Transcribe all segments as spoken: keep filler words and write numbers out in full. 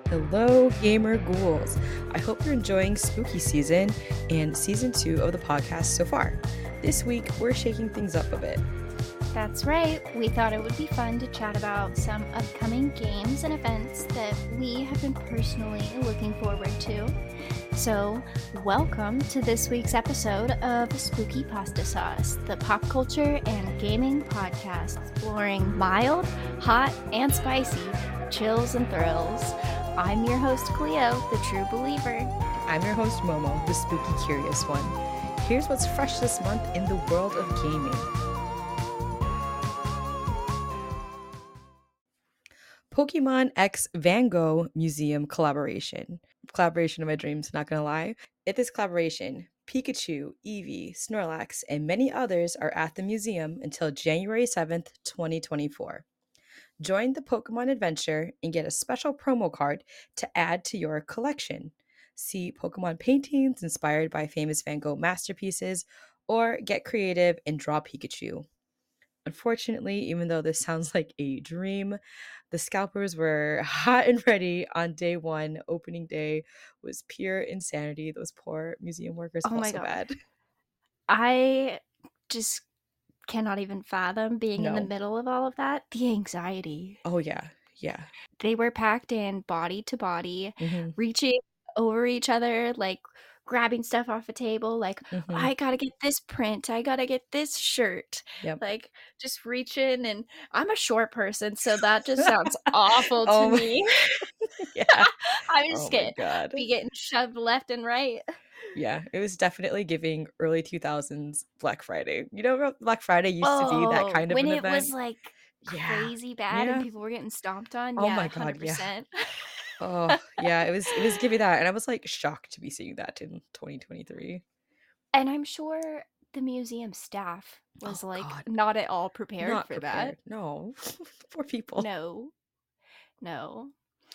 Hello, gamer ghouls. I hope you're enjoying spooky season and season two of the podcast so far. This week, we're shaking things up a bit. That's right. We thought it would be fun to chat about some upcoming games and events that we have been personally looking forward to. So, welcome to this week's episode of Spooky Pasta Sauce, the pop culture and gaming podcast exploring mild, hot, and spicy chills and thrills. I'm your host, Cleo, the true believer. I'm your host, Momo, the spooky curious one. Here's what's fresh this month in the world of gaming. Pokemon X Van Gogh Museum collaboration. Collaboration of my dreams, not gonna lie. At this collaboration, Pikachu, Eevee, Snorlax, and many others are at the museum until January seventh, twenty twenty-four. Join the Pokemon adventure and get a special promo card to add to your collection. See Pokemon paintings inspired by famous Van Gogh masterpieces, or get creative and draw Pikachu. Unfortunately, even though this sounds like a dream, the scalpers were hot and ready on day one. Opening day was pure insanity. Those poor museum workers Oh felt my so God. bad. I just cannot even fathom being in the No. middle of all of that. The anxiety. Oh, yeah. Yeah. They were packed in body to body, hmm reaching over each other, like grabbing stuff off a table, like, hmm I gotta get this print, I gotta get this shirt. Yep. Like, just reaching, and I'm a short person, so that just sounds awful to Oh my- me. yeah. I just Oh my get God. be getting shoved left and right. Yeah, it was definitely giving early two thousands Black Friday. You know, Black Friday used to be that Oh, kind of when an it event. was, like, Yeah. crazy bad and Yeah. people were getting stomped on? Oh Yeah, my God, yeah. one hundred percent. Oh, yeah, it was it was giving that, and I was, like, shocked to be seeing that in twenty twenty-three. And I'm sure the museum staff was, Oh like, God, not at all prepared not for prepared. that. No. Poor people. No. No.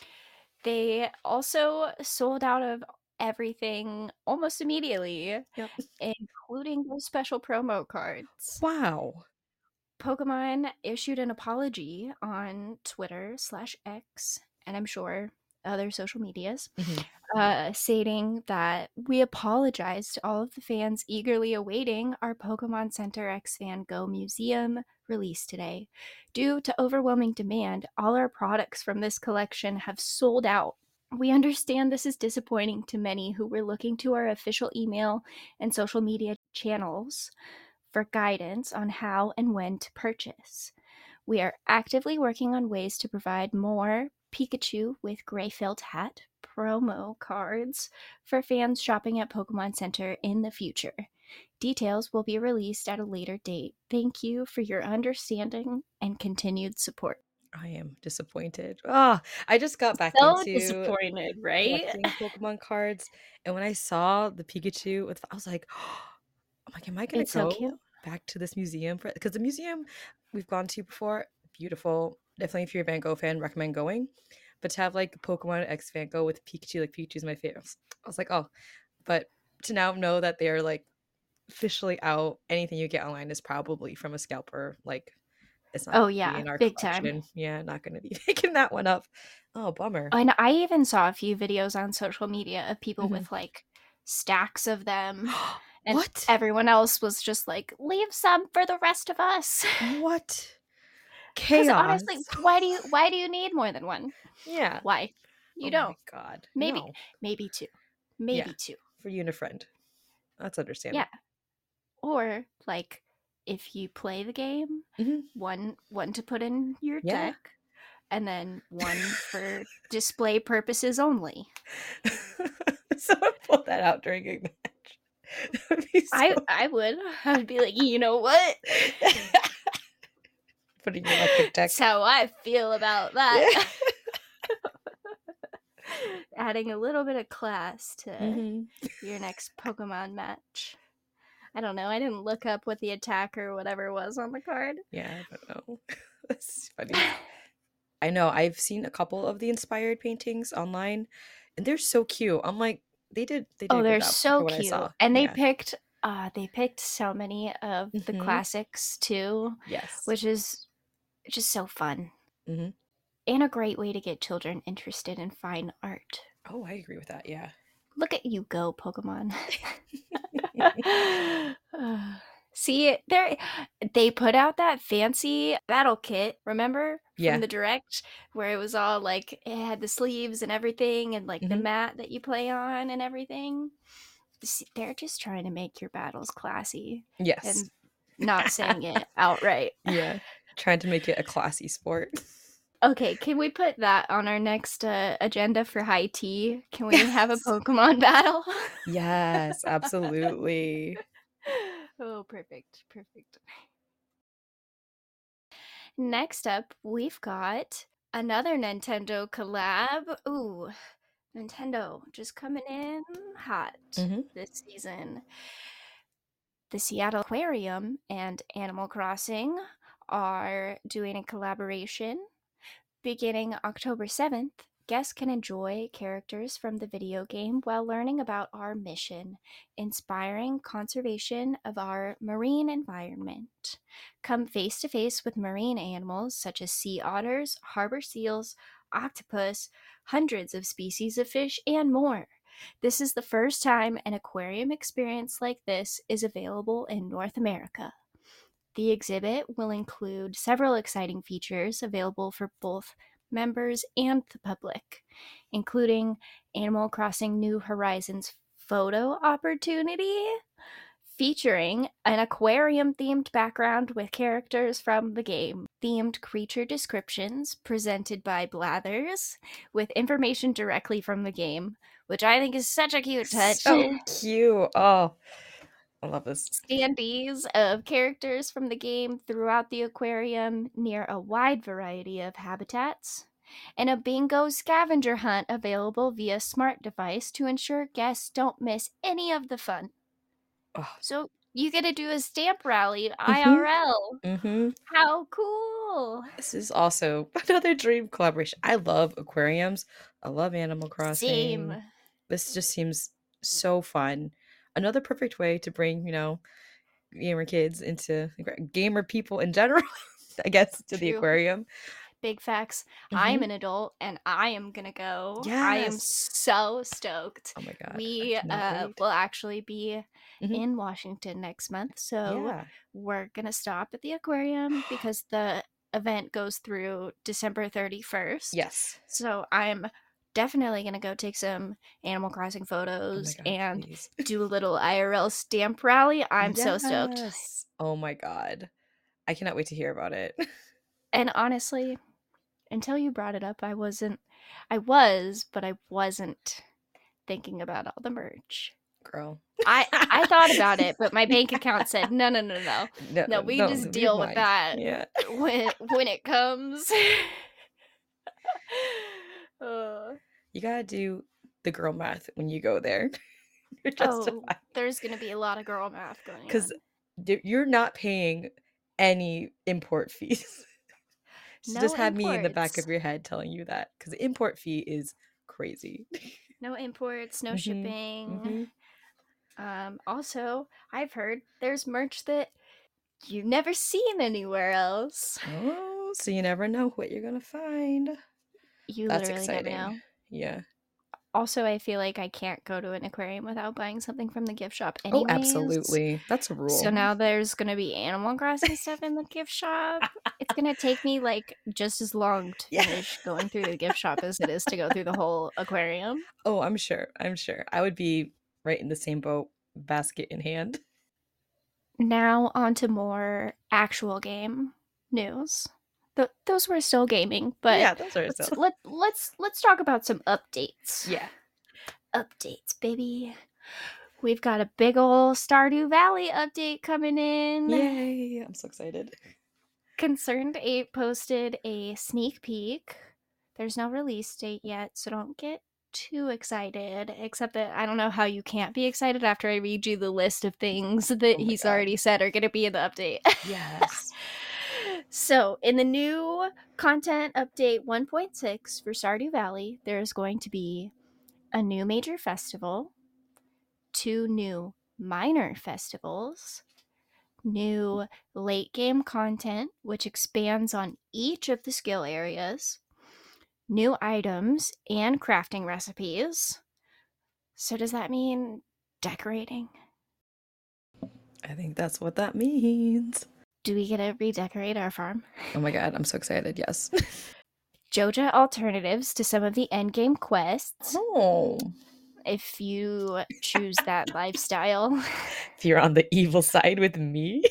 They also sold out of everything almost immediately, Yep. including those special promo cards. Wow. Pokemon issued an apology on Twitter slash X, and I'm sure other social medias, Mhm. uh, stating that we apologize to all of the fans eagerly awaiting our Pokemon Center X Van Gogh Museum release today. Due to overwhelming demand, all our products from this collection have sold out. We understand this is disappointing to many who were looking to our official email and social media channels for guidance on how and when to purchase. We are actively working on ways to provide more Pikachu with gray felt hat promo cards for fans shopping at Pokemon Center in the future. Details will be released at a later date. Thank you for your understanding and continued support. I am disappointed. Oh, I just got back So into disappointed, right? collecting Pokemon cards, and when I saw the Pikachu with I was like, I'm like, am I gonna It's so go cute. back to this museum for because the museum we've gone to before, beautiful. Definitely, if you're a Van Gogh fan, recommend going. But to have like Pokemon X Van Gogh with Pikachu, like Pikachu's my favorite. I was like, oh, but to now know that they're like officially out, anything you get online is probably from a scalper. Like, it's not Oh, gonna be yeah, in our big time. collection. Yeah, not gonna be picking that one up. Oh, bummer. And I even saw a few videos on social media of people Mhm. with like stacks of them, and What? everyone else was just like, leave some for the rest of us. What? Because Chaos. honestly, why do you why do you need more than one? Yeah. Why? You Oh don't. my God. Maybe No. maybe two. Yeah. Maybe two. For you and a friend. That's understandable. Yeah. Or like if you play the game, Mhm. one one to put in your Yeah. deck, and then one for display purposes only. Someone pull that out during a match. That would be so I I would. I would be like, you know what? putting your electric deck. That's how I feel about that. Adding a little bit of class to Mhm. your next Pokemon match. I don't know. I didn't look up what the attack or whatever was on the card. Yeah, I don't know. That's funny. I know. I've seen a couple of the inspired paintings online, and they're so cute. I'm like, they did they did Oh, a they're good job so for what I cute. saw. And they Yeah. picked uh they picked so many of the Mhm. classics too, Yes. which is just so fun. Mhm. And a great way to get children interested in fine art. Oh, I agree with that, yeah. Look at you go, Pokemon. See, there they put out that fancy battle kit, remember? From Yeah. the direct where it was all like it had the sleeves and everything and like the Mhm. mat that you play on and everything. See, they're just trying to make your battles classy Yes. and not saying it outright. Yeah. Trying to make it a classy sport. Okay, can we put that on our next uh, agenda for high tea? Can we have a Yes. Pokemon battle? Yes, absolutely. Oh, perfect, perfect. Next up, we've got another Nintendo collab. Ooh, Nintendo just coming in hot Mhm. this season. The Seattle Aquarium and Animal Crossing are doing a collaboration. Beginning October seventh, guests can enjoy characters from the video game while learning about our mission, inspiring conservation of our marine environment. Come face to face with marine animals such as sea otters, harbor seals, octopus, hundreds of species of fish, and more. This is the first time an aquarium experience like this is available in North America. The exhibit will include several exciting features available for both members and the public, including Animal Crossing New Horizons photo opportunity, featuring an aquarium themed background with characters from the game, themed creature descriptions presented by Blathers with information directly from the game, which I think is such a cute touch. So cute. Oh, I love this. Standees of characters from the game throughout the aquarium near a wide variety of habitats, and a bingo scavenger hunt available via smart device to ensure guests don't miss any of the fun. Oh. So you get to do a stamp rally Mhm. I R L. Mhm. How cool! This is also another dream collaboration. I love aquariums. I love Animal Crossing. Same. This just seems so fun. Another perfect way to bring, you know, gamer kids into gamer people in general, I guess, to the True. aquarium. Big facts. I'm Mhm. an adult and I am gonna go. I am Yes. so stoked. Oh my god, I We cannot uh, wait. will actually be Mhm. in Washington next month, so Yeah. we're gonna stop at the aquarium because the event goes through December thirty-first. Yes. So I'm definitely gonna go take some Animal Crossing Oh my photos god, and please. do a little I R L stamp rally. I'm so stoked. Yes. Oh my god. I cannot wait to hear about it. And honestly, until you brought it up, I wasn't I was, but I wasn't thinking about all the merch. Girl. I I thought about it, but my bank account said, "No, no, no, no. No, No, we no, just you're deal with fine. that Yeah. when when it comes." Uh, You gotta do the girl math when you go there. You're oh, justified. there's gonna be a lot of girl math going 'Cause on. d you're not paying any import fees. So No just have me in the back imports. of your head telling you that, 'cause the import fee is crazy. No imports, no Mhm. shipping. Mhm. Um, also, I've heard there's merch that you've never seen anywhere else. Oh, so you never know what you're gonna find. You That's literally never exciting. know. Yeah. Also, I feel like I can't go to an aquarium without buying something from the gift shop Oh, anyways. absolutely. That's a So rule. now there's gonna be Animal Crossing stuff in the gift shop. It's gonna take me, like, just as long to Yeah. finish going through the gift shop as it is to go through the whole aquarium. Oh, I'm sure, I'm sure. I would be right in the same boat, basket in hand. Now on to more actual game news. Th those were still gaming, but Yeah, those are let's so let let's let's talk about some updates. Yeah. Updates, baby. We've got a big ol' Stardew Valley update coming in. Yay, I'm so excited. Concerned Ape posted a sneak peek. There's no release date yet, so don't get too excited, except that I don't know how you can't be excited after I read you the list of things that Oh my he's god. already said are going to be in the update. Yes. So, in the new content update one point six for Stardew Valley, there's going to be a new major festival, two new minor festivals, new late game content, which expands on each of the skill areas, new items, and crafting recipes. So does that mean decorating? I think that's what that means. Do we get to redecorate our farm? Oh my god, I'm so excited. Yes. Joja alternatives to some of the endgame quests. Oh. If you choose that lifestyle. If you're on the evil side with me.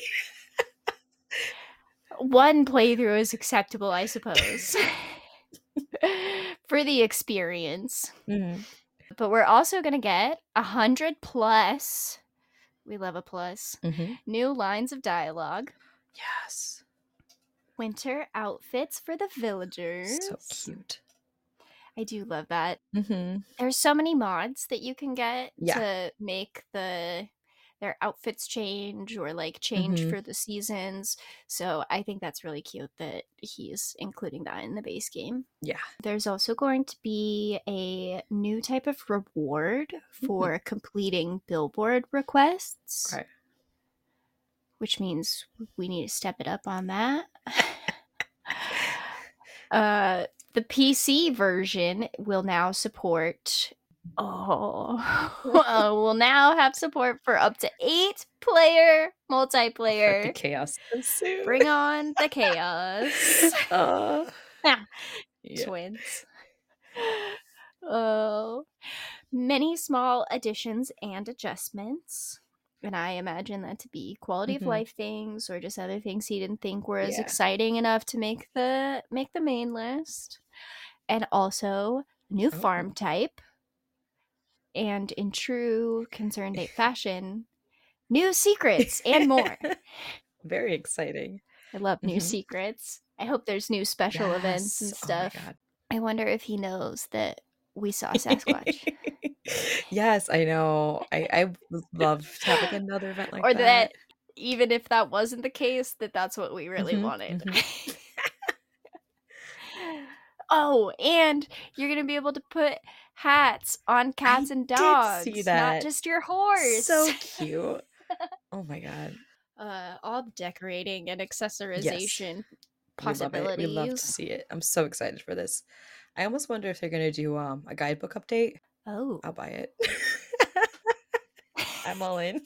One playthrough is acceptable, I suppose. For the experience. Mm-hmm. But we're also going to get a hundred plus. We love a plus. Mm-hmm. New lines of dialogue. Yes. Winter outfits for the villagers. So cute. I do love that. Mm-hmm. There's so many mods that you can get Yeah. to make the their outfits change or like change Mm-hmm. for the seasons. So I think that's really cute that he's including that in the base game. Yeah. There's also going to be a new type of reward for Mm-hmm. completing billboard requests. Okay. Which means we need to step it up on that. uh, the P C version will now support. Oh, uh, will now have support for up to eight player multiplayer. The chaos soon. Bring on the chaos. uh, yeah. yeah. Twins. Oh, many small additions and adjustments. And I imagine that to be quality Mm-hmm. of life things or just other things he didn't think were as Yeah. exciting enough to make the make the main list. And also new Oh. farm type. And in true Concerned Ape fashion, new secrets and more. Very exciting. I love new Mhm. secrets. I hope there's new special events and Yes. Oh my stuff. God. I wonder if he knows that we saw Sasquatch. Yes, I know. I I would love having another event like or that. that even if that wasn't the case, that that's what we really Mhm, wanted. mhm. Oh, and you're gonna be able to put hats on cats I and did dogs, see not that. just your horse. So cute. Oh my God. uh, all the decorating and Yes. accessorization We love it. We love to possibilities. see it. I'm so excited for this. I almost wonder if they're gonna do um a guidebook update. Oh, I'll buy it. I'm all in.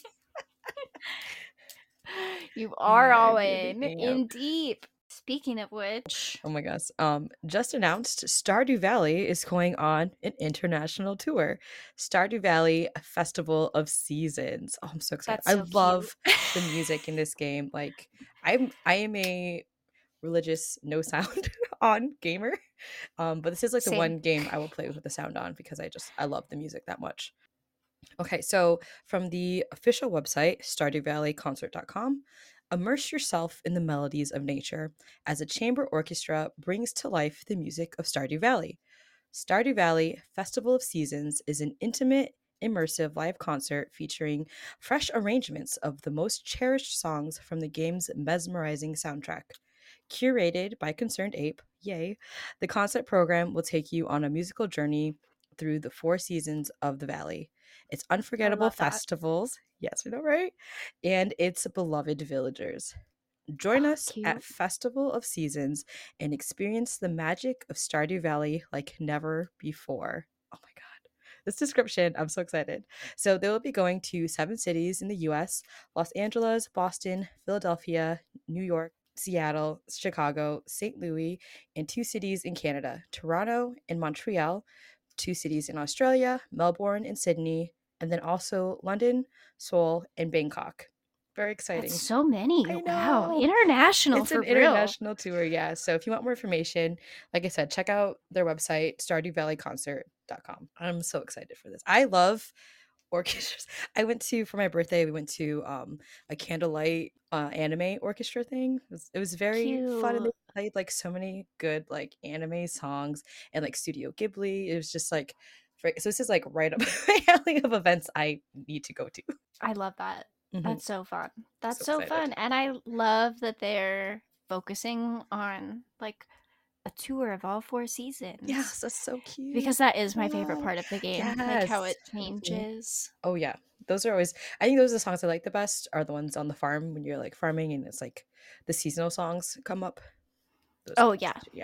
you are Yeah, all baby. in, Yep. in deep. Speaking of which, Oh my gosh. Um, just announced Stardew Valley is going on an international tour. Stardew Valley Festival of Seasons. Oh, I'm so excited. that's I so cute. love the music in this game. Like I'm I am a religious no sound on gamer. Um, but this is like the Same. one game I will play with the sound on because I just I love the music that much. Okay, so from the official website, stardew valley concert dot com, immerse yourself in the melodies of nature as a chamber orchestra brings to life the music of Stardew Valley. Stardew Valley Festival of Seasons is an intimate, immersive live concert featuring fresh arrangements of the most cherished songs from the game's mesmerizing soundtrack. Curated by Concerned Ape, yay, the concert program will take you on a musical journey through the four seasons of the valley, its unforgettable love that. festivals, yes, I know, right? And its beloved villagers. Join Oh, us cute. at Festival of Seasons and experience the magic of Stardew Valley like never before. Oh my God. This description, I'm so excited. So they will be going to seven cities in the U S: Los Angeles, Boston, Philadelphia, New York, Seattle, Chicago, Saint Louis, and two cities in Canada, Toronto and Montreal, two cities in Australia, Melbourne and Sydney, and then also London, Seoul, and Bangkok. Very exciting. That's so many. I Wow. know. International It's for an real. international tour, yeah. So if you want more information, like I said, check out their website, stardew valley concert dot com. I'm so excited for this. I love orchestras. I went to for my birthday, we went to um a candlelight uh anime orchestra thing. It was, it was very fun, and they Cute. played like so many good like anime songs and like Studio Ghibli. It was just like for, so this is like right up my alley of events I need to go to. I love that. Mhm. That's so fun. That's So so, excited. fun. And I love that they're focusing on like a tour of all four seasons. Yes, that's so cute. Because that is my favorite Oh, part of the game. Like how it yes. Mhm. changes. Oh yeah. Those are always I think those are the songs I like the best are the ones on the farm when you're like farming and it's like the seasonal songs come up. Those are Oh, the yeah. best. Yeah.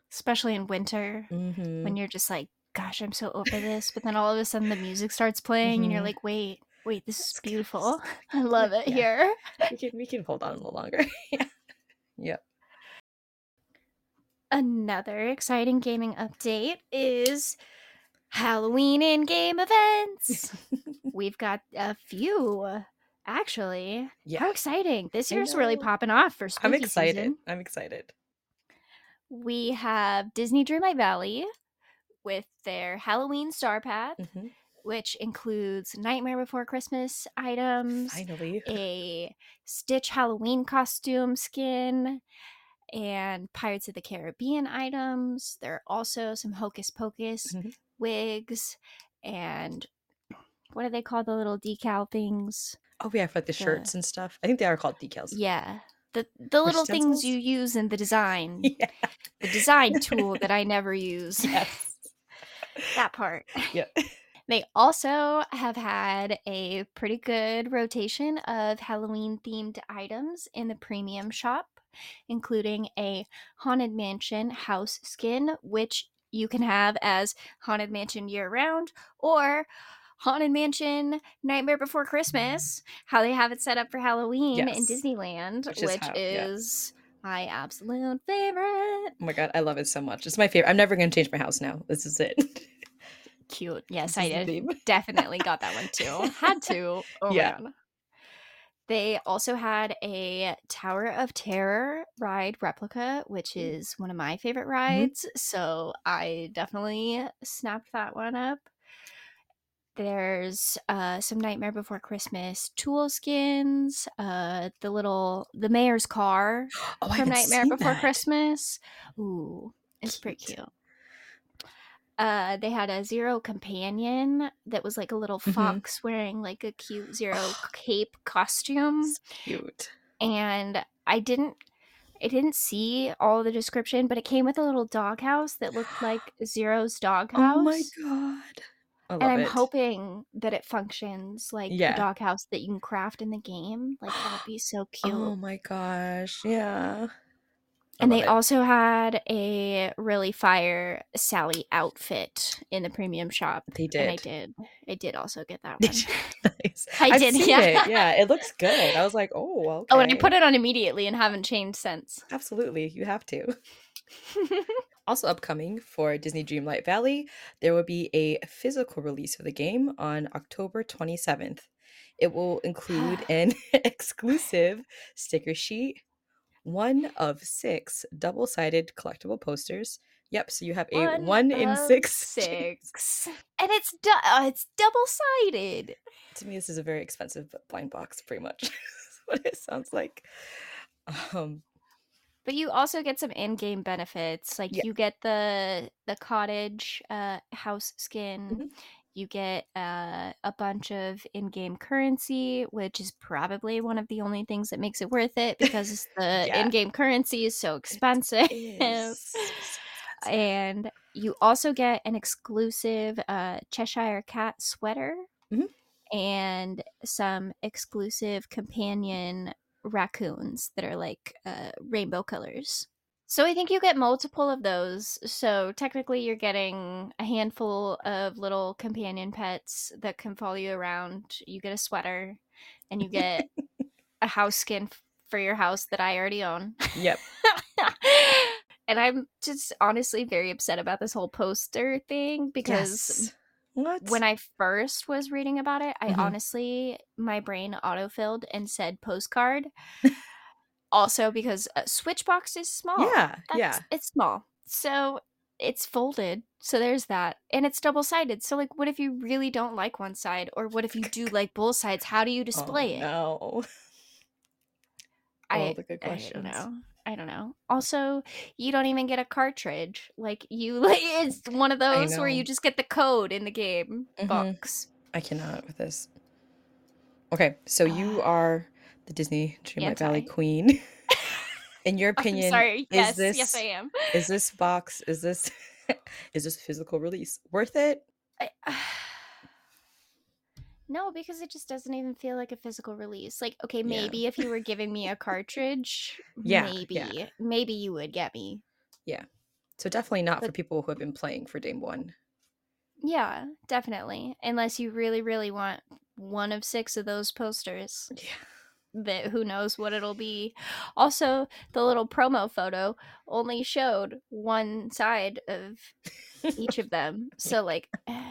especially in winter Mhm. when you're just like, "Gosh, I'm so over this," but then all of a sudden the music starts playing and you're Mhm. like, "Wait, wait, this is That's beautiful. good. I Yeah, love it yeah. here." We can we can hold on a little longer. Yeah. Yep. Another exciting gaming update is Halloween in-game events. We've got a few, actually. Yeah, How exciting. This I year's really know. popping off for I'm spooky excited. season. I'm excited. We have Disney Dreamlight Valley with their Halloween Star Path, Mhm. which includes Nightmare Before Christmas items, Finally. a Stitch Halloween costume skin, and Pirates of the Caribbean items. There are also some Hocus Pocus Mhm. wigs and what do they call the little decal things? Oh, yeah, for, like, the The shirts and stuff. I think they are called decals. yeah, the the Or little things you stencils? use in the design, Yeah. the design tool that I never use. Yes. That part. Yep. They also have had a pretty good rotation of Halloween themed items in the premium shop, including a Haunted Mansion house skin, which you can have as Haunted Mansion year round, or Haunted Mansion Nightmare Before Christmas, how they have it set up for Halloween in Yes. Disneyland, Which is which how yeah. is my absolute favorite. Oh my god, I love it so much. It's my favorite. I'm never gonna change my house now. This is it. Cute. Yes, This I is the did. theme. Definitely got that one too. Had to. Oh my Yeah. god. They also had a Tower of Terror ride replica, which Ooh. is one of my favorite Mhm. rides. So I definitely snapped that one up. There's uh, some Nightmare Before Christmas tool skins, uh, the little the mayor's car Oh, I from haven't Nightmare seen Before that. Christmas. Ooh, it's pretty Cute. cute. Uh, they had a Zero companion that was like a little Mhm. fox wearing like a cute Zero Oh, cape costume, it's cute. and I didn't I didn't see all the description, but it came with a little doghouse that looked like Zero's Oh my doghouse, god. I and love I'm it. hoping that it functions like a Yeah. doghouse that you can craft in the game. Like that would be so cute. Oh my gosh. Yeah. I And love they it. also had a really fire Sally outfit in the premium shop, They and I did. did. I did also get that Did one. you? Nice. I I've did, seen yeah. it. Yeah, it looks good. I was like, "Oh, Oh, and I okay." put it on immediately and haven't changed since. Absolutely, you have to. Also upcoming for Disney Dreamlight Valley, there will be a physical release of the game on October twenty-seventh. It will include an exclusive sticker sheet, one of six double-sided collectible posters. Yep, so you have a one one in of six chance. six. And it's du- uh, it's double-sided. To me, this is a very expensive blind box, pretty much. That's what it sounds like. Um, But you also get some in-game benefits. Like yeah. you get the the cottage uh house skin. Mhm. You get uh, a bunch of in-game currency, which is probably one of the only things that makes it worth it because the Yeah, in-game currency is so it expensive. is so expensive. And you also get an exclusive uh, Cheshire Cat sweater Mhm. and some exclusive companion raccoons that are like uh, rainbow colors. So I think you get multiple of those. So technically, you're getting a handful of little companion pets that can follow you around. You get a sweater, and you get a house skin f- for your house that I already own. Yep. And I'm just honestly very upset about this whole poster thing because Yes. What? when I first was reading about it, I Mhm. honestly, my brain autofilled and said postcard. Also, because a Switchbox is small. Yeah, That's yeah. it's small. So it's folded. So there's that. And it's double sided. So, like, what if you really don't like one side? Or what if you do like both sides? How do you Oh, display it? no. All I the good I don't questions. know. I don't know. Also, you don't even get a cartridge. Like you like it's one of I those where you know. just get the code in the game Mhm. box. I cannot with this. Okay, so you Uh, are the Disney Dreamlight Valley anti. queen. In your I'm opinion, sorry. is Yes, yes I this am. is this box, is this is this physical release worth it? I, no, because it just doesn't even feel like a physical release. Like, okay, Yeah. maybe if you were giving me a cartridge, Yeah, yeah, maybe, maybe you would get me. yeah. So definitely not for But people who have been playing for Dame one. yeah, definitely. Unless you really, really want one of six of those posters. Yeah. That who knows what it'll be. Also, the little promo photo only showed one side of each of them. So like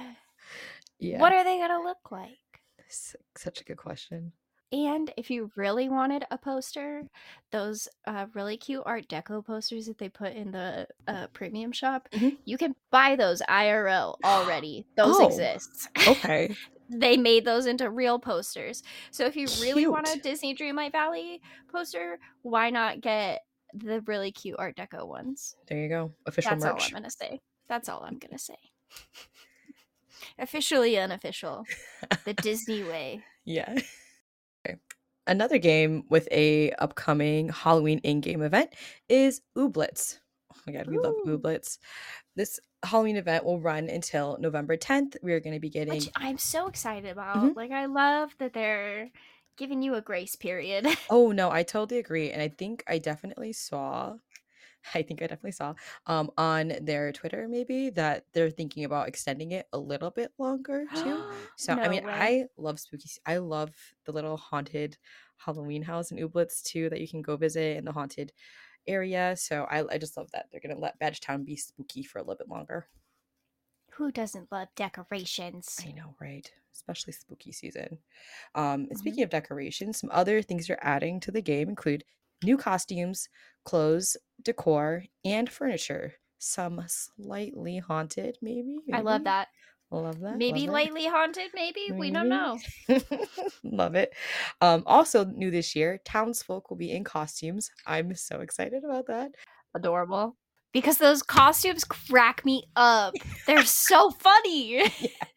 Yeah. what are they gonna look like? S- Such a good question. And if you really wanted a poster, those uh, really cute Art Deco posters that they put in the uh, premium shop, Mhm. you can buy those I R L already. Those Oh, exist. okay. They made those into real posters. So if you really want a Cute. Disney Dreamlight Valley poster, why not get the really cute Art Deco ones? There you go. Official That's all I'm merch. gonna say. That's all I'm gonna say. Officially unofficial. The Disney way. Yeah. Okay. Another game with a upcoming Halloween in-game event is Ooblets. Oh my god, we love Ooh. Ooblets. This Halloween event will run until November tenth. We are going to be Which getting. I'm so excited Mhm. about. Like, I love that they're giving you a grace period. Oh no, I totally agree, and I think I definitely saw. I think I definitely saw um on their Twitter maybe that they're thinking about extending it a little bit longer too. So I No mean, way. I love spooky. s- I love the little haunted Halloween house in Ooblets too that you can go visit in the haunted area. So I I just love that they're gonna let Badgetown be spooky for a little bit longer. Who doesn't love decorations? I know, right? Especially spooky season. Um, and Hmm. speaking of decorations, some other things you're adding to the game include new costumes, clothes, decor, and furniture. Some slightly haunted, maybe, I love maybe. that. Love that, Maybe love it. lightly haunted, maybe? We don't Maybe. know. Love it. Um, also new this year, townsfolk will be in costumes. I'm so excited about that. Adorable. Because those costumes crack me up. They're so funny. Yeah.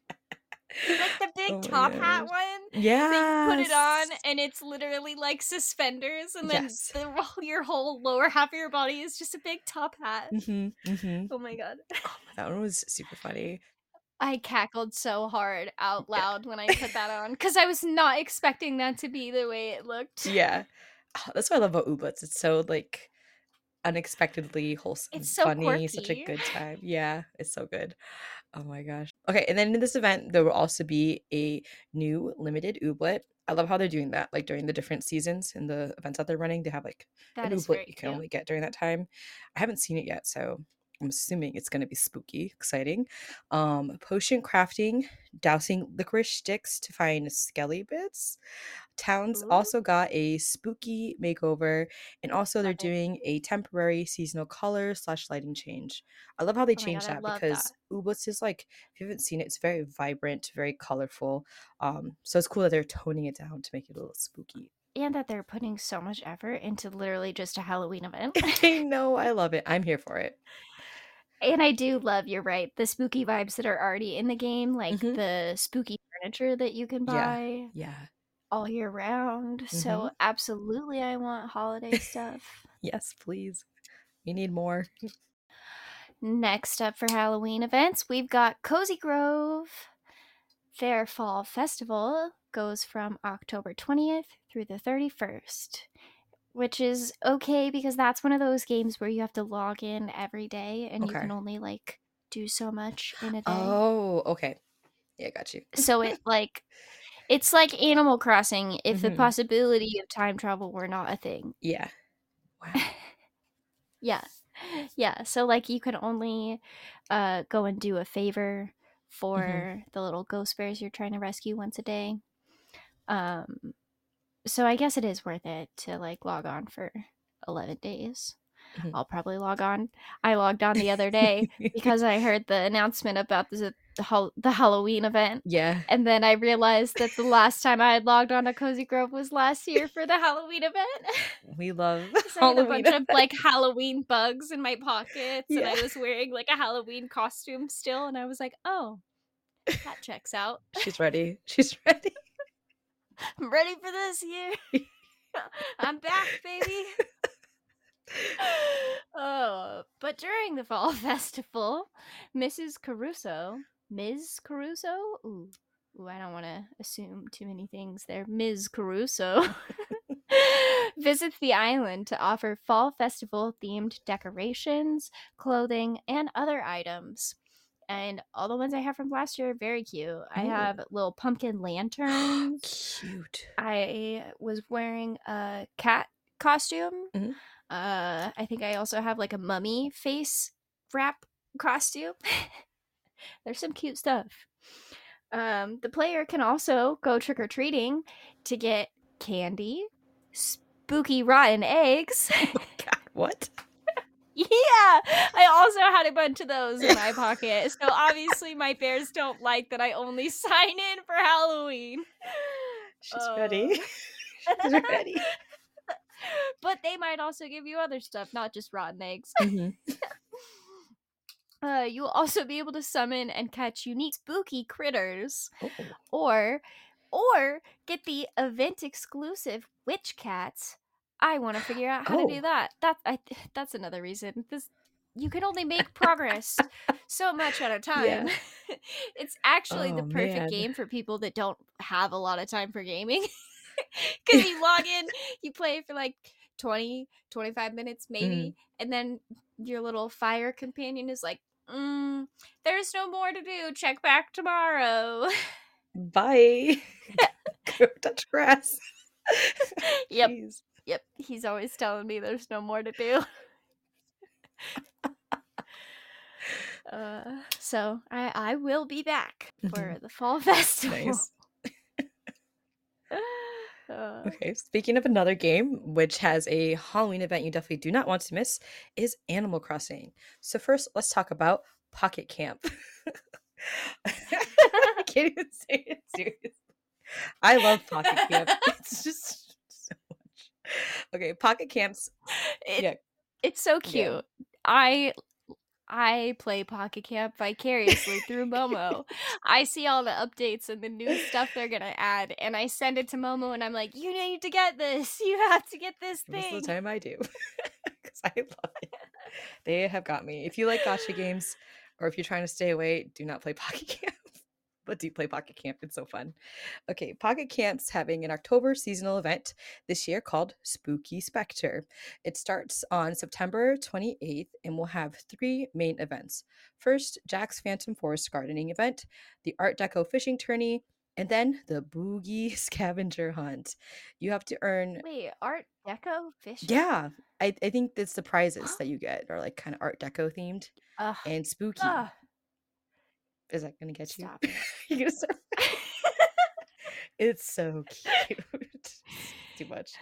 Like the big Oh my top hat gosh. one that you put it on Yes. and it's literally like suspenders and then Yes. the your whole lower half of your body is just a big top hat. Hmm, hmm. Oh my god. Oh, that one was super funny. I cackled so hard out Yeah. loud when I put that on because I was not expecting that to be the way it looked. Yeah. Oh, that's what I love about Ooblets. It's so like unexpectedly It's wholesome, so funny, such a quirky. good time. Yeah, it's so good. Oh my gosh. Okay, and then in this event, there will also be a new limited ooblet. I love how they're doing that. Like during the different seasons and the events that they're running, they have like an That is ooblet very you can cute. only get during that time. I haven't seen it yet, so I'm assuming it's going to be spooky, exciting. Um, potion crafting, dousing licorice sticks to find skelly bits. Towns Ooh, also got a spooky makeover, and also they're love it. doing a temporary seasonal color slash lighting change. I love how they Oh my god, changed I that love that. because Ublis is like, if you haven't seen it, it's very vibrant, very colorful. Um, so it's cool that they're toning it down to make it a little spooky. And that they're putting so much effort into literally just a Halloween event. I know, I love it. I'm here for it. And I do love, you're right, the spooky vibes that are already in the game, like Hmm. the spooky furniture that you can Yeah, buy yeah. all year round. Hmm. So, absolutely, I want holiday stuff. Yes, please. We need more. Next up for Halloween events, we've got Cozy Grove. Their fall festival goes from October twentieth through the thirty-first, which is okay because that's one of those games where you have to log in every day and you can Okay. only like do so much in a day. Oh, okay. Yeah, got you. So it like it's like Animal Crossing if the Hmm. possibility of time travel were not a thing. Yeah. Wow. Yeah. Yeah, so like you can only uh go and do a favor Hmm. for the little ghost bears you're trying to rescue once a day. Um so I guess it is worth it to like log on for eleven days. Hmm. I'll probably log on. I logged on the other day because I heard the announcement about the the, Hal- the Halloween event. Yeah. And then I realized that the last time I had logged on to Cozy Grove was last year for the Halloween event. We love Because I had a Halloween bunch of effect. like Halloween bugs in my pockets and Yeah. I was wearing like a Halloween costume still. And I was like, oh, that checks out. She's ready. She's ready. I'm ready for this year. I'm back, baby. Oh, but during the fall festival, Missus Caruso, Miz Caruso, ooh, ooh, I don't want to assume too many things there. Miz Caruso visits the island to offer fall festival themed decorations, clothing, and other items. And all the ones I have from last year are very cute. I Ooh. have little pumpkin lanterns. Cute. I was wearing a cat costume. Mhm. Uh, I think I also have like a mummy face wrap costume. There's some cute stuff. Um, the player can also go trick or treating to get candy, spooky rotten eggs. Oh my god, what? Yeah, I also had a bunch of those in my pocket. So obviously, my bears don't like that I only sign in for Halloween. She's Uh, ready. She's ready. but they might also give you other stuff, not just rotten eggs. Mhm. Uh, you'll also be able to summon and catch unique spooky critters, Oh. or or get the event exclusive witch cats. I want to figure out how to do Oh. that. That I that's another reason. This you can only make progress so much at a time. Yeah. It's actually the Oh, perfect man. game for people that don't have a lot of time for gaming. Cuz you log in, you play for like twenty, twenty-five minutes Mhm. maybe, and then your little fire companion is like, mm, there's no more to do. Check back tomorrow. Bye. Go touch grass. Yep. Jeez. Yep. He's always telling me there's no more to do. Uh, so I I will be back Mhm. for the fall festival. Nice. uh, Okay, speaking of another game which has a Halloween event you definitely do not want to miss is Animal Crossing. So first, let's talk about Pocket Camp. I can't even say it seriously. I love Pocket Camp. It's just so much. Okay, Pocket Camps. it Yeah, it's so yeah. cute. I I play Pocket Camp vicariously through Momo. I see all the updates and the new stuff they're gonna add, and I send it to Momo, and I'm like, "You need to get this. You have to get this Most of the thing." time I do because I love it. They have got me. If you like gotcha games or if you're trying to stay away, do not play Pocket Camp. But do play Pocket Camp. It's so fun. Okay, Pocket Camp's having an October seasonal event this year called Spooky Spectre. It starts on September twenty-eighth and will have three main events. First, Jack's Phantom Forest gardening event, the Art Deco fishing tourney, and then the Boogie scavenger hunt. You have to earn, Wait, Art Deco fishing? yeah, I, I think it's the prizes that you get are like kind of Art Deco themed Ugh. and spooky. Ugh. Is that going to get you? Stop it. You're gonna start It's so cute. It's too much.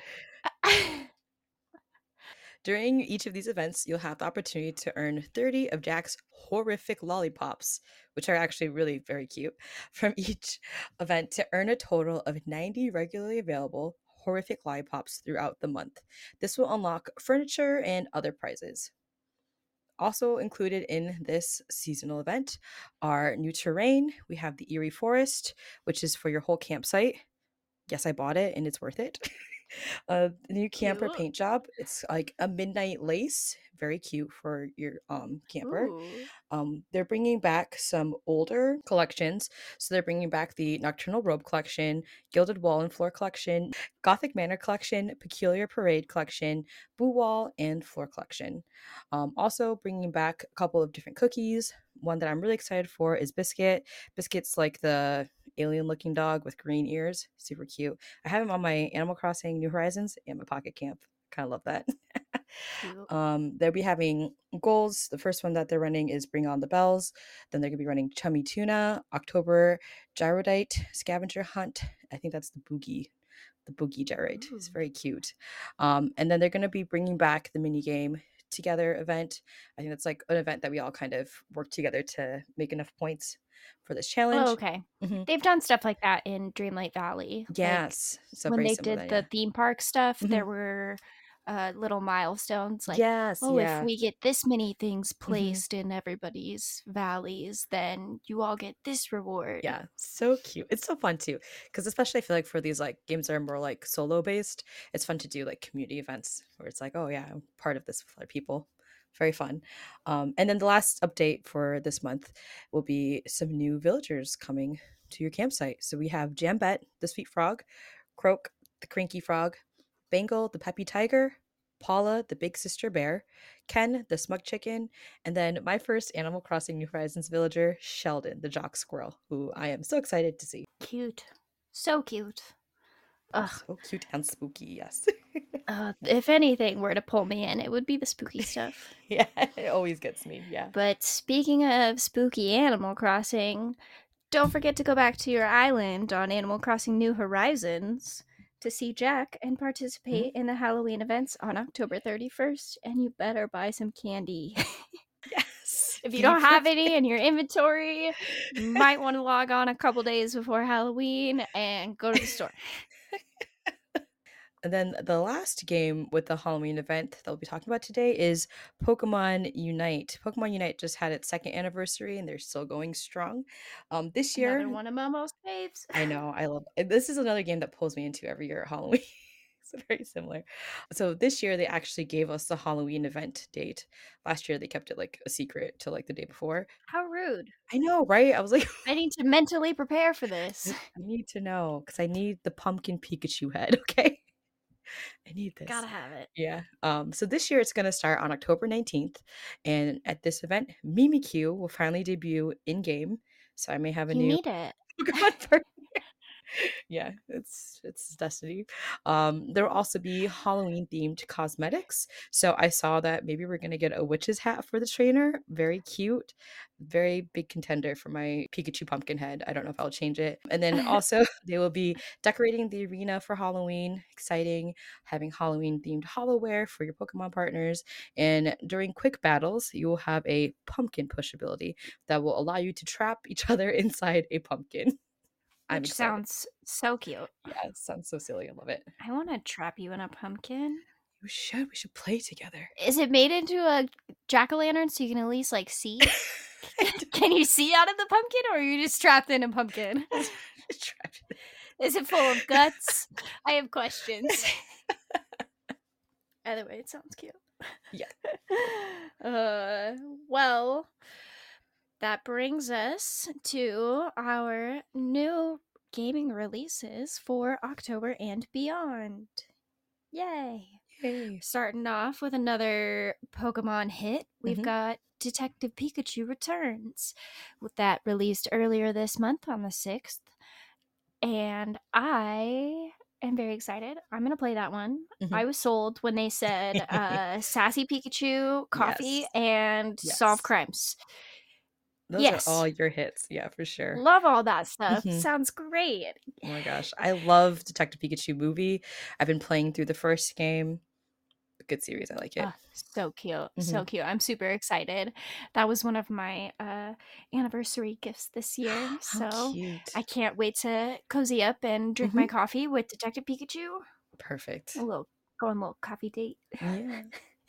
During each of these events, you'll have the opportunity to earn thirty of Jack's horrific lollipops, which are actually really very cute, from each event to earn a total of ninety regularly available horrific lollipops throughout the month. This will unlock furniture and other prizes. Also included in this seasonal event are new terrain. We have the Eerie Forest, which is for your whole campsite. Yes, I bought it and it's worth it. Uh, the new camper Cute. paint job. It's like a midnight lace, very cute for your um camper. Ooh. Um, they're bringing back some older collections. So they're bringing back the Nocturnal Robe collection, Gilded Wall and Floor collection, Gothic Manor collection, Peculiar Parade collection, Boo Wall, and Floor collection. Um, also bringing back a couple of different cookies. One that I'm really excited for is Biscuit. Biscuit's like the alien looking dog with green ears. Super cute. I have him on my Animal Crossing New Horizons and my Pocket Camp. Kind of love that. Cute. um, they'll be having goals. The first one that they're running is Bring On the Bells. Then they're going to be running Chummy Tuna, October Gyrodite Scavenger Hunt. I think that's the Boogie. The Boogie Gyrite. It's Ooh. very cute. Um, and then they're going to be bringing back the mini game together event. I think that's like an event that we all kind of work together to make enough points for this Oh, challenge. okay. hmm They've done stuff like that in Dreamlight Valley. Like Yes. So when very they similar did then, yeah. the theme park stuff, hmm there were uh, little milestones like, Yes, oh, if yeah. we get this many things hmm placed in everybody's valleys, then you all get this reward. Yeah, so cute. It's so fun too, because especially I feel like for these like games that are more like solo based, it's fun to do like community events where it's like, oh yeah, I'm part of this with other people. Very fun. Um, and then the last update for this month will be some new villagers coming to your campsite. So we have Jambette, the sweet frog, Croak, the cranky frog, Bengal the peppy tiger, Paula the big sister bear, Ken the smug chicken, and then my first Animal Crossing New Horizons villager, Sheldon the jock squirrel, who I am so excited to see. Cute. So cute. Ugh. So cute and spooky, yes. Uh, if anything were to pull me in, it would be the spooky stuff. Yeah, it always gets me, yeah. But speaking of spooky Animal Crossing, don't forget to go back to your island on Animal Crossing New Horizons to see Jack and participate Mhm. in the Halloween events on October thirty-first, and you better buy some candy. Yes. If you Be don't have prepared. any in your inventory, you might want to log on a couple days before Halloween and go to the store. And then the last game with the Halloween event that we'll be talking about today is Pokemon Unite. Pokemon Unite just had its second anniversary and they're still going strong. Um, this Another year, one of Momo's faves. I know, I love it. This is another game that pulls me into every year at Halloween. It's very similar. So this year they actually gave us the Halloween event date. Last year they kept it like a secret till like the day before. How rude. I know, right? I was like, I need to mentally prepare for I this. need to know because I need the pumpkin Pikachu head, okay? I need Gotta this. have it. Yeah. Um, so this year it's going to start on October nineteenth. And at this event, Mimikyu will finally debut in game. So I may have a You new need it. Pokemon partner. Yeah, it's it's destiny. Um, there will also be Halloween themed cosmetics. So I saw that maybe we're gonna get a witch's hat for the trainer. Very cute. Very big contender for my Pikachu pumpkin head. I don't know if I'll change it. And then also they will be decorating the arena for Halloween. Exciting. Having Halloween themed Hollowware for your Pokemon partners. And during quick battles, you will have a pumpkin push ability that will allow you to trap each other inside a pumpkin. I'm Which excited. sounds so cute. Yeah, it sounds so silly. I love it. I want to trap you in a pumpkin. We should. We should play together. Is it made into a jack-o'-lantern so you can at least, like, see? Can you see out of the pumpkin, or are you just trapped in a pumpkin? Trapped. Is it full of guts? I have questions. Either way, it sounds cute. Yeah. Uh, well, that brings us to our new gaming releases for October and beyond. Yay! Yay. Starting off with another Pokemon hit, we've Mhm. got Detective Pikachu Returns, with that released earlier this month on the sixth. And I am very excited. I'm going to play that one. Mhm. I was sold when they said uh, Sassy Pikachu, Coffee, Yes. and Yes. Solve Crimes. Those Yes. are all your hits. Yeah, for sure. Love all that stuff. Mhm. Sounds great. Oh my gosh. I love Detective Pikachu movie. I've been playing through the first game. Good series. I like it. Oh, so cute. Mhm. So cute. I'm super excited. That was one of my uh, anniversary gifts this year. How So cute. I can't wait to cozy up and drink my Mhm. coffee with Detective Pikachu. Perfect. A little, go on a little coffee date. Yeah.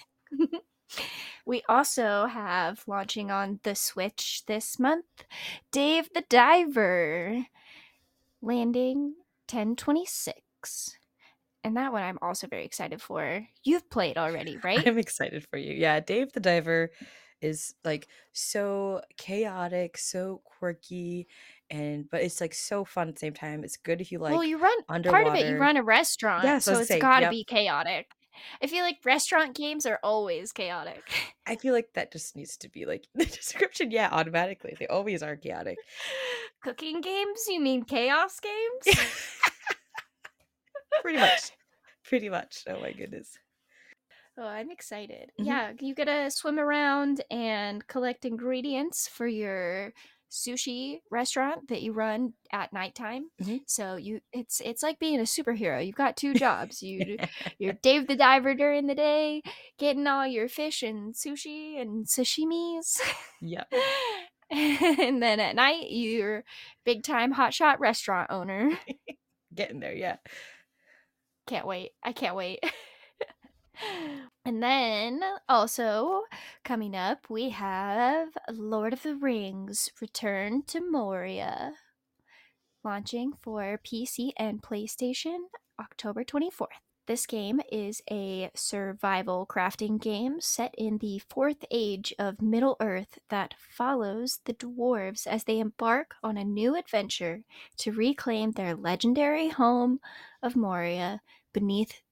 We also have launching on the Switch this month, Dave the Diver, landing ten twenty-six. And that one I'm also very excited for. You've played already, right? I'm excited for you. Yeah, Dave the Diver is like so chaotic, so quirky, and but it's like so fun at the same time. It's good if you like Well, you run part of it, you underwater. run a restaurant, Yeah, so I so was it's gonna say, got to yep. be chaotic. I feel like restaurant games are always chaotic. I feel like that just needs to be like the description. Yeah, automatically. They always are chaotic. Cooking games? You mean chaos games? Pretty much. Pretty much. Oh my goodness. Oh, I'm excited. Mhm. Yeah, you get to swim around and collect ingredients for your sushi restaurant that you run at nighttime. Mhm. So you it's it's like being a superhero. You've got two jobs. You you're Dave the Diver during the day, getting all your fish and sushi and sashimis. Yep. And then at night, you're big time hotshot restaurant owner. Getting there, yeah. Can't wait. I can't wait. And then also coming up, we have Lord of the Rings Return to Moria, launching for P C and PlayStation October twenty-fourth. This game is a survival crafting game set in the fourth age of Middle Earth that follows the dwarves as they embark on a new adventure to reclaim their legendary home of Moria beneath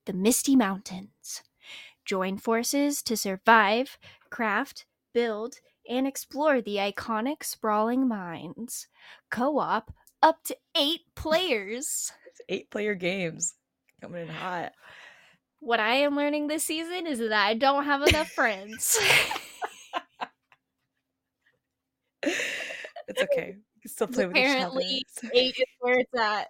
the Misty Mountains. Join forces to survive, craft, build, and explore the iconic sprawling mines. Co-op up to eight players. It's eight player games coming in hot. What I am learning this season is that I don't have enough friends. It's okay. You can still play with each other. Apparently, eight is where it's at.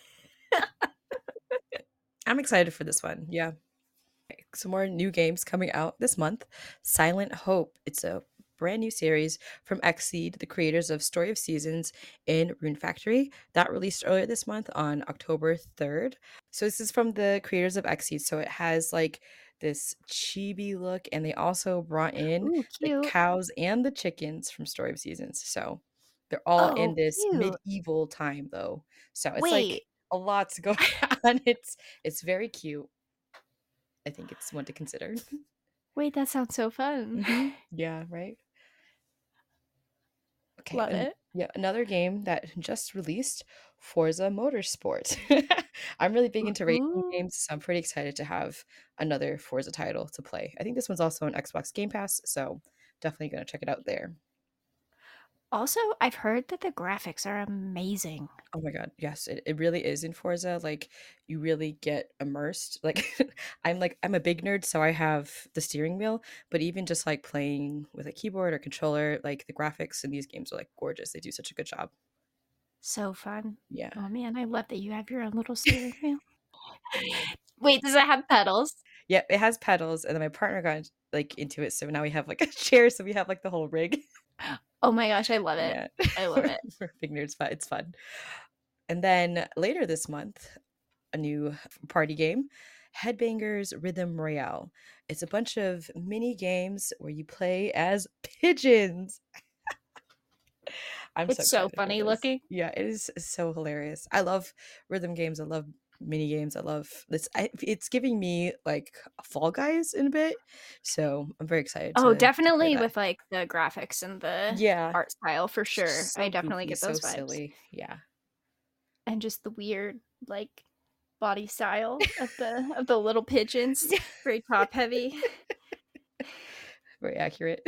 I'm excited for this one. Yeah. Okay, some more new games coming out this month. Silent Hope. It's a brand new series from Xseed, the creators of Story of Seasons in Rune Factory. That released earlier this month on October third. So this is from the creators of Xseed. So it has like this chibi look, and they also brought in Ooh, the cute. cows and the chickens from Story of Seasons. So they're all in Oh, this cute. medieval time though. So it's like Wait. a lot to go on. It's it's very cute. I think it's one to consider. Wait, that sounds so fun. Mhm. Yeah, right? Okay, Love and it. yeah, another game that just released, Forza Motorsport. I'm really big into racing Ooh. games, so I'm pretty excited to have another Forza title to play. I think this one's also on Xbox Game Pass, so definitely gonna check it out there. Also, I've heard that the graphics are amazing. Oh my god, yes, it, it really is in Forza. Like you really get immersed. Like I'm like I'm a big nerd, so I have the steering wheel, but even just like playing with a keyboard or controller, like the graphics in these games are like gorgeous. They do such a good job. So fun. Yeah. Oh man, I love that you have your own little steering wheel. Wait, does it have pedals? Yeah, it has pedals, and then my partner got like into it, so now we have like a chair, so we have like the whole rig. Oh my gosh, I love it. Yeah. I love it. We're big nerds, but it's fun. And then later this month, a new party game, Headbangers Rhythm Royale. It's a bunch of mini games where you play as pigeons. I'm so It's so excited for funny this. looking. Yeah, it is so hilarious. I love rhythm games. I love mini games. I love this. I, it's giving me like Fall Guys in a bit, so I'm very excited Oh, to to play definitely that. with like the graphics and the Yeah, art style for sure. I so definitely goofy, get so those vibes. silly. Yeah, And just the weird like body style of the of the little pigeons. yeah, Very top heavy. very accurate.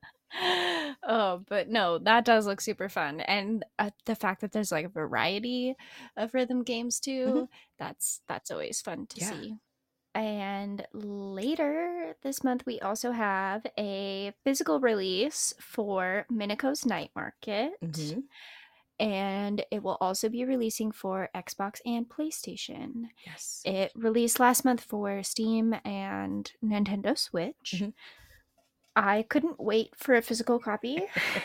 Oh, but no, that does look super fun, and, uh, the fact that there's, like, a variety of rhythm games Mhm. too, that's that's always fun to Yeah. see. And later this month, we also have a physical release for Minico's Night Market, Hmm. and it will also be releasing for Xbox and PlayStation. Yes. It released last month for Steam and Nintendo Switch. Mhm. I couldn't wait for a physical copy.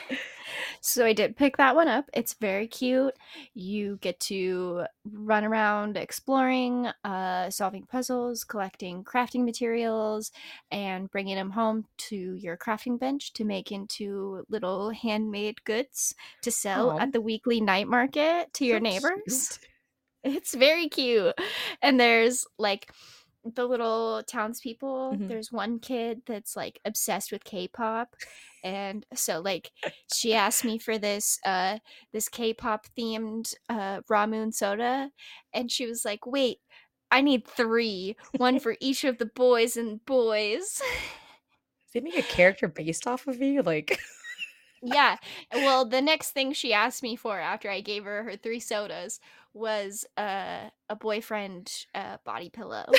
So I did pick that one up. It's very cute. You get to run around exploring, uh, solving puzzles, collecting crafting materials, and bringing them home to your crafting bench to make into little handmade goods to sell Aw, at the weekly night market to your so neighbors. cute. It's very cute. And there's like the little townspeople. Mhm. There's one kid that's like obsessed with K-pop. And so like she asked me for this uh this K-pop themed uh raw moon soda, and she was like, "Wait, I need three, one for each of the boys and boys." They make a character based off of you? Like Yeah. Well, the next thing she asked me for after I gave her her three sodas was, uh, a boyfriend, uh, body pillow.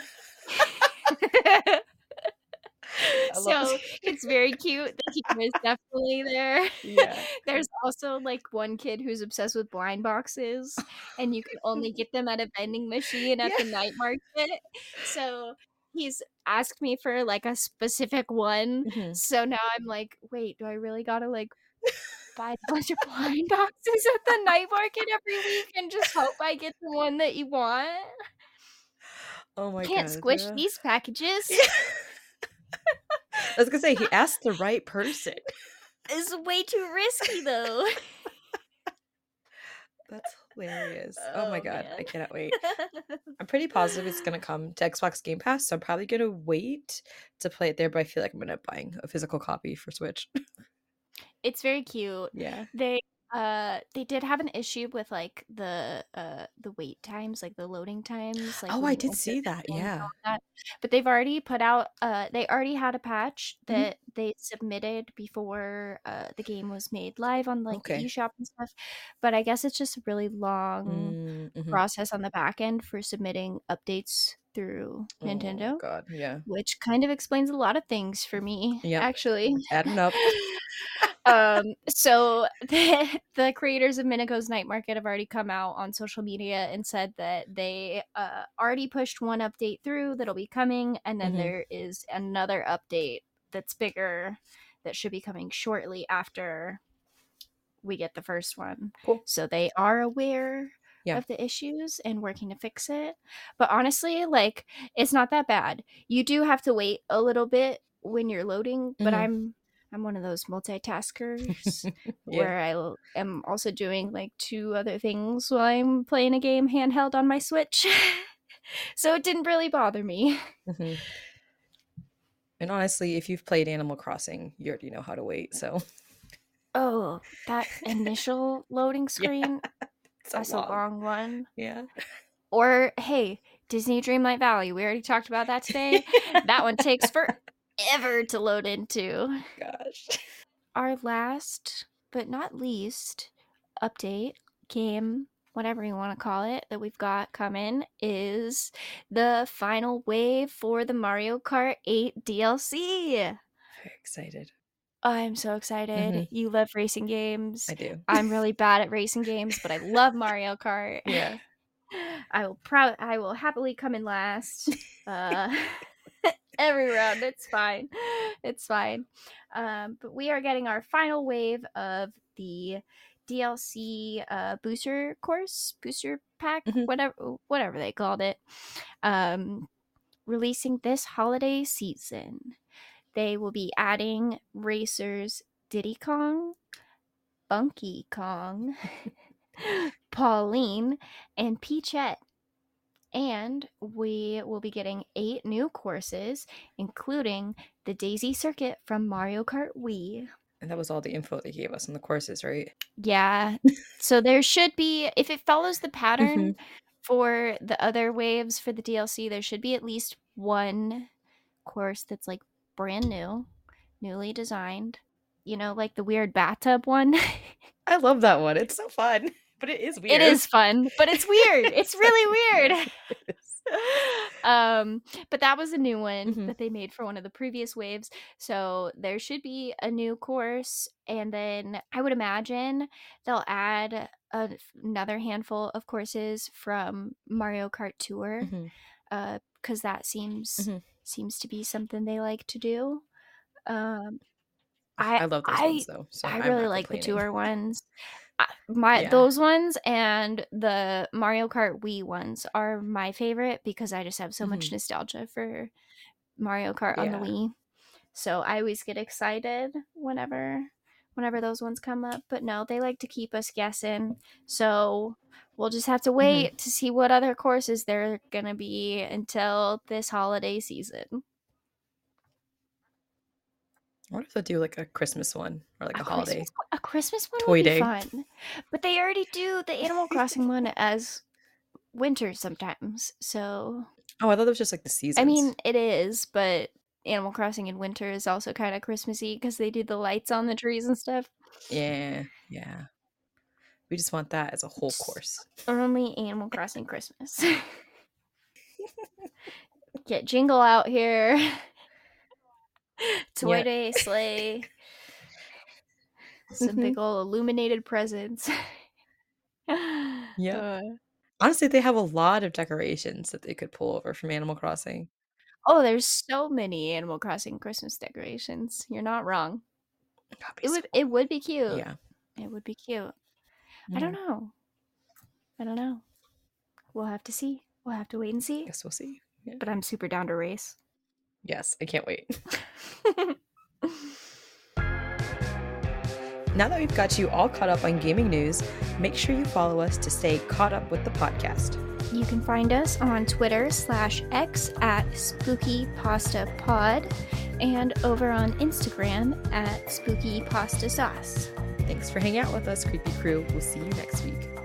I love So, it's very cute. The humor is definitely there. Yeah. There's also, like, one kid who's obsessed with blind boxes, and you can only get them at a vending machine at Yeah. the night market. So, he's asked me for, like, a specific one, Mhm. so now I'm like, "Wait, do I really gotta, like, buy a bunch of blind boxes at the night market every week and just hope I get the one that you want? Oh my Can't god, squish yeah. these packages." Yeah. I was gonna say, he asked the right person. It's way too risky, though. That's hilarious. Oh my Oh, god, I man. cannot wait. I'm pretty positive it's gonna come to Xbox Game Pass, so I'm probably gonna wait to play it there, but I feel like I'm gonna end up buying a physical copy for Switch. It's very cute. Yeah. They Uh, they did have an issue with, like, the, uh, the wait times, like, the loading times, like, Oh, when I you did enter see the that, game and yeah. all that, but they've already put out, uh they already had a patch Mhm. that they submitted before, uh, the game was made live on, like, the Okay. eShop and stuff, but I guess it's just a really long Mm, mhm. process on the back end for submitting updates through Oh Nintendo, god, yeah. which kind of explains a lot of things for me, Yep, actually. adding up. Um, so the the creators of Minico's Night Market have already come out on social media and said that they, uh, already pushed one update through that'll be coming, and then Mhm. there is another update that's bigger that should be coming shortly after we get the first one. Cool. So they are aware Yeah. of the issues and working to fix it. But honestly, like, it's not that bad. You do have to wait a little bit when you're loading, but Mhm. I'm I'm one of those multitaskers Yeah. where I l- am also doing like two other things while I'm playing a game handheld on my Switch. So it didn't really bother me. Mhm. And honestly, if you've played Animal Crossing, you already know how to wait, so Oh, that initial loading yeah, screen, it's so that's a long. long one. Yeah. Or, hey, Disney Dreamlight Valley, we already talked about that today. That one takes forever to load into. Gosh. Our last, but not least, update, game, whatever you want to call it, that we've got coming is the final wave for the Mario Kart eight D L C. Very excited. I'm so excited. Mhm. You love racing games. I do. I'm really bad at racing games, but I love Mario Kart. Yeah. I will proud I will happily come in last. Uh every round. It's fine. It's fine. Um, but we are getting our final wave of the D L C uh, booster course, booster pack, Mhm. whatever whatever they called it. Um, releasing this holiday season. They will be adding racers Diddy Kong, Bunky Kong, Pauline, and Peachette. And we will be getting eight new courses, including the Daisy Circuit from Mario Kart Wii. And that was all the info they gave us on the courses, right? Yeah. So there should be, if it follows the pattern Mhm. for the other waves for the D L C, there should be at least one course that's like brand new, newly designed. You know, like the weird bathtub one. I love that one. It's so fun, but it is It weird. is fun, but it's weird. It's It's so really weird. weird. It is. um but that was a new one Mhm. that they made for one of the previous waves, so there should be a new course, and then I would imagine they'll add a, another handful of courses from Mario Kart Tour, Mhm. uh because that seems Mhm. seems to be something they like to do. um i I love those ones i though, so i I'm really not like the complaining. tour ones. I my Yeah. those ones and the Mario Kart Wii ones are my favorite because I just have so much Mhm. nostalgia for Mario Kart on the Yeah. Wii. So I always get excited whenever whenever those ones come up, but no, they like to keep us guessing. So we'll just have to Mhm. wait to see what other courses there going to be until this holiday season. I wonder if they'll do, like, a Christmas one or, like, A a Christmas holiday a Christmas one would toy be day. fun. But they already do the Animal Crossing one as winter sometimes. So, Oh, I thought it was just, like, the I seasons. mean, it is, but Animal Crossing in winter is also kind of Christmassy because they do the lights on the trees and stuff. Yeah, yeah. We just want that as a whole It's course. only Animal Crossing Christmas. Get Jingle out here. Toy Yeah. Day, sleigh, some Mhm. big old illuminated presents. Yep. Uh, Honestly, they have a lot of decorations that they could pull over from Animal Crossing. oh, there's so many Animal Crossing Christmas decorations. You're not wrong. That'd be It so would it cool. would be cute. Yeah. It would be cute. I don't Mm. know. I don't know. We'll have to see. We'll have to wait and see. Guess we'll see. Yeah. But I'm super down to race. Yes, I can't wait. Now that we've got you all caught up on gaming news, make sure you follow us to stay caught up with the podcast. You can find us on Twitter slash X at Spooky Pasta Pod and over on Instagram at Spooky Pasta Sauce. Thanks for hanging out with us, Creepy Crew. We'll see you next week.